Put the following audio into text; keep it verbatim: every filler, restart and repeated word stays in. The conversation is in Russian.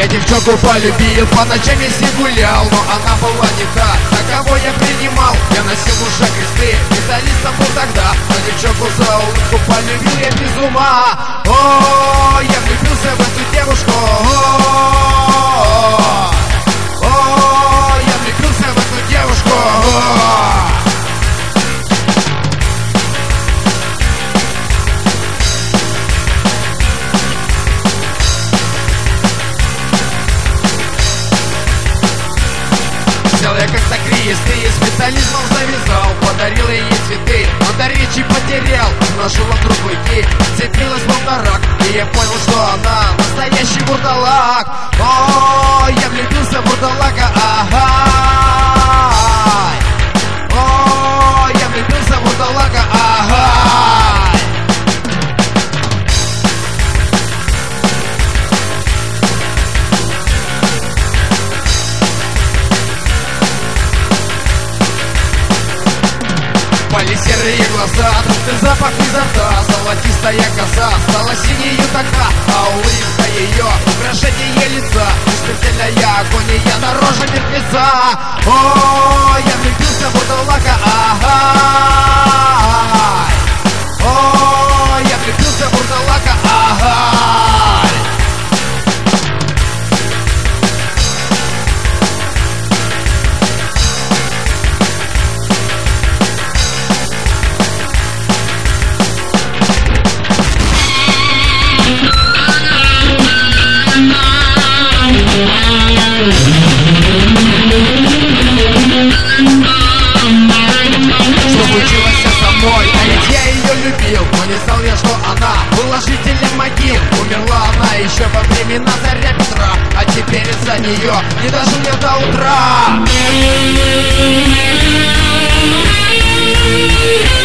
Я девчонку полюбил, по ночам весь гулял, но она была не та, за кого я принимал. Я носил в ушах кресты, специалистом был тогда, но девчонку за улыбку полюбил я без ума. О, я влюбился в эту девушку. О, я влюбился в эту девушку. Взял я как-то крест и специализмом завязал, подарил ей цветы, но до речи потерял. Нашел он друг уйти, цепилась словно рак, и я понял, что она настоящий вурдалак. О, я влюбился в вурдалака, ага. О, я влюбился в вурдалака, ага. Пали серые глаза, трупный запах изо рта, золотистая коса стала синею тогда, а улыбка ее, украшение лица, смертельная агония на роже мертвеца. О, я влюбился в вурдалака, ага. О, я влюбился в вурдалака, ага. Что случилось со мной? А ведь я ее любил, но не знал я, что она была жителем могил. Умерла она еще во времена царя Петра, а теперь из-за нее не дожил я до утра.